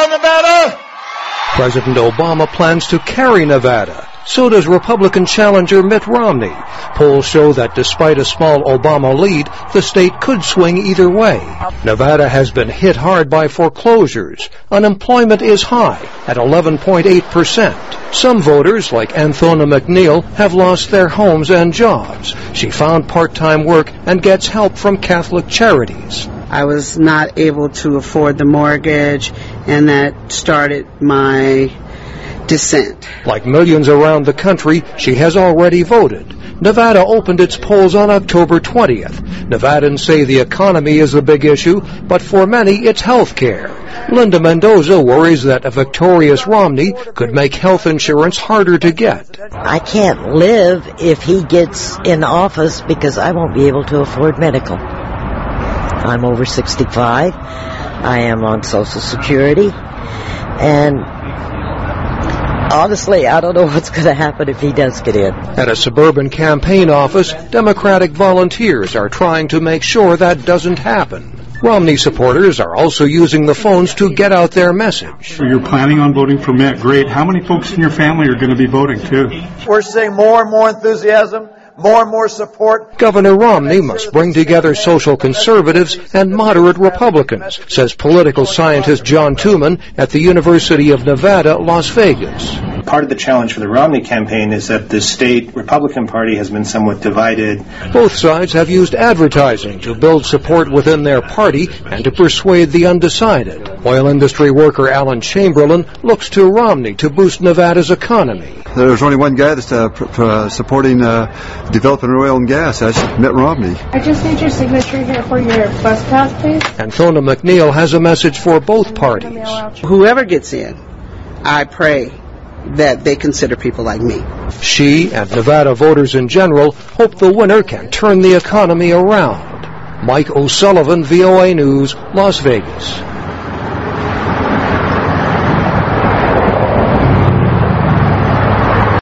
Nevada! President Obama plans to carry Nevada. So does Republican challenger Mitt Romney. Polls show that despite a small Obama lead, the state could swing either way. Nevada has been hit hard by foreclosures. Unemployment is high at 11.8%. Some voters, like Anthona McNeil, have lost their homes and jobs. She found part-time work and gets help from Catholic Charities. I was not able to afford the mortgage, and that started my descent. Like millions around the country, she has already voted. Nevada opened its polls on October 20th. Nevadans say the economy is the big issue, but for many it's health care. Linda Mendoza worries that a victorious Romney could make health insurance harder to get. I can't live if he gets in office because I won't be able to afford medical. I'm over 65. I am on Social Security. And honestly, I don't know what's going to happen if he does get in. At a suburban campaign office, Democratic volunteers are trying to make sure that doesn't happen. Romney supporters are also using the phones to get out their message. You're planning on voting for Mitt. Great. How many folks in your family are going to be voting, too? We're seeing more and more enthusiasm, more and more support. Governor Romney must bring together social conservatives and moderate Republicans, says political scientist John Tooman at the University of Nevada, Las Vegas. Part of the challenge for the Romney campaign is that the state Republican Party has been somewhat divided. Both sides have used advertising to build support within their party and to persuade the undecided. Oil industry worker Alan Chamberlain looks to Romney to boost Nevada's economy. There's only one guy that's supporting developing oil and gas. That's Mitt Romney. I just need your signature here for your bus pass, please. Anthona McNeil has a message for both parties. Whoever gets in, I pray that they consider people like me. She and Nevada voters in general hope the winner can turn the economy around. Mike O'Sullivan, VOA News, Las Vegas.